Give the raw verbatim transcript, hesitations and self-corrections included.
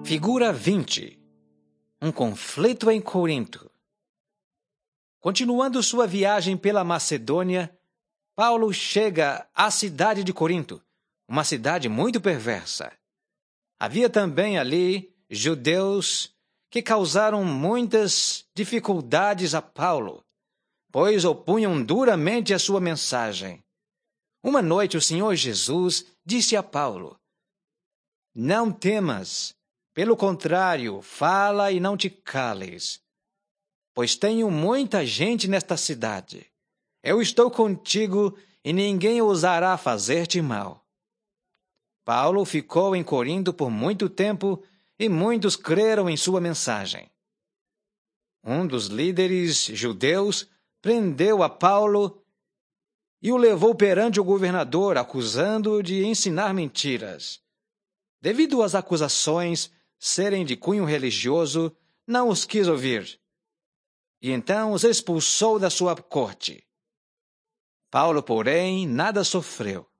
Figura vinte. Um conflito em Corinto. Continuando sua viagem pela Macedônia, Paulo chega à cidade de Corinto, uma cidade muito perversa. Havia também ali judeus que causaram muitas dificuldades a Paulo, pois opunham duramente a sua mensagem. Uma noite o Senhor Jesus disse a Paulo: "Não temas, pelo contrário, fala e não te cales, pois tenho muita gente nesta cidade. Eu estou contigo e ninguém ousará fazer-te mal." Paulo ficou em Corinto por muito tempo e muitos creram em sua mensagem. Um dos líderes judeus prendeu a Paulo e o levou perante o governador, acusando-o de ensinar mentiras. Devido às acusações serem de cunho religioso, não os quis ouvir, e então os expulsou da sua corte. Paulo, porém, nada sofreu.